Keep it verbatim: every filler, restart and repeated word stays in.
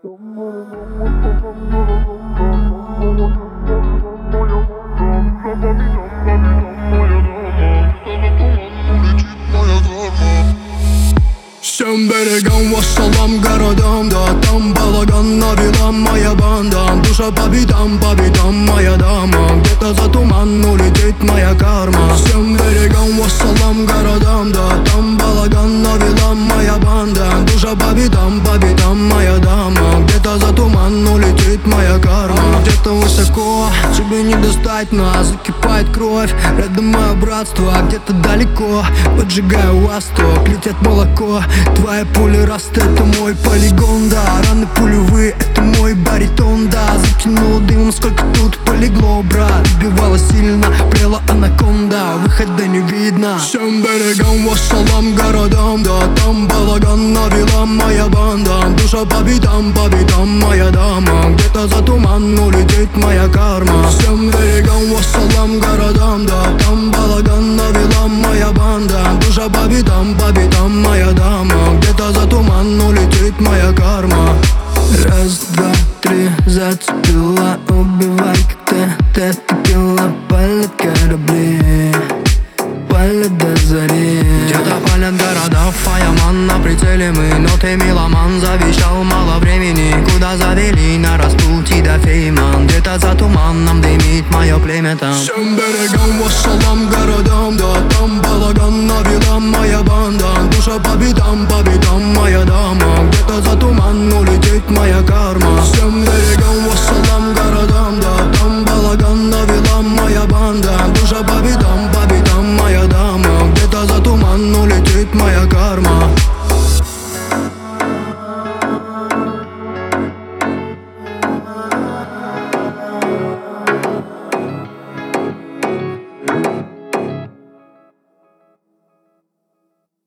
Всем берегам вассалам городам, да там балаган, навелам моя банда. Душа по битам, по битам, моя дама. Где-то за туман улетит моя карма. Всем берегам вассалам городам, да там балаган, навелам моя банда. Душа по битам, по битам, моя дама. Где-то за туман улетит моя карма. Где-то высоко, тебе не достать нас. Закипает кровь, рядом мое братство. Где-то далеко, поджигаю восток. Летит молоко, твои пули раст, это мой полигон, да. Раны пулевые, это мой баритон, да. Затянуло дымом, сколько тут полегло, брат. Убивала сильно, прела анаконда. Выхода не видно. Всем берегам вассалам городам, да там балаган, навела моя банда. Душа по битам, по битам, моя дама. Где-то за туман улетит моя карма. Всем берегам вассалам городам, да там балаган, навела моя банда. Душа по битам, по битам, моя дама. Где-то за туман улетит моя карма. Раз, два, три, зацепила. Убивай, как ты, ты текила. Палят корабли, палят до зари. Где-то палят города, фаяман на прицеле мы. Но ты меломан, завещал мало времени. Куда завели на распутье до фейман. Где-то за туманом дымит мое племя там. Всем берегам вассалам городам, да там балаган, навела моя банда. Душа по битам, по битам, моя дама. Где-то за туман улетит моя карма. Всем берегам